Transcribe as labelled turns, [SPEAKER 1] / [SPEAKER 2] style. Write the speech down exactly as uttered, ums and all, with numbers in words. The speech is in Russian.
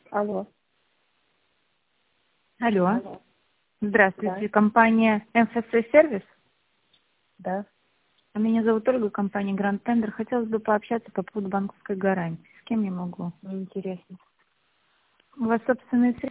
[SPEAKER 1] Алло.
[SPEAKER 2] Алло.
[SPEAKER 1] Алло.
[SPEAKER 2] Здравствуйте,
[SPEAKER 1] Да.
[SPEAKER 2] компания эм эф эс сервис.
[SPEAKER 1] Да.
[SPEAKER 2] Меня зовут Ольга, компания Grand Tender. Хотелось бы пообщаться по поводу банковской гарантии. С кем я могу?
[SPEAKER 1] Неинтересно.
[SPEAKER 2] У вас собственные средства?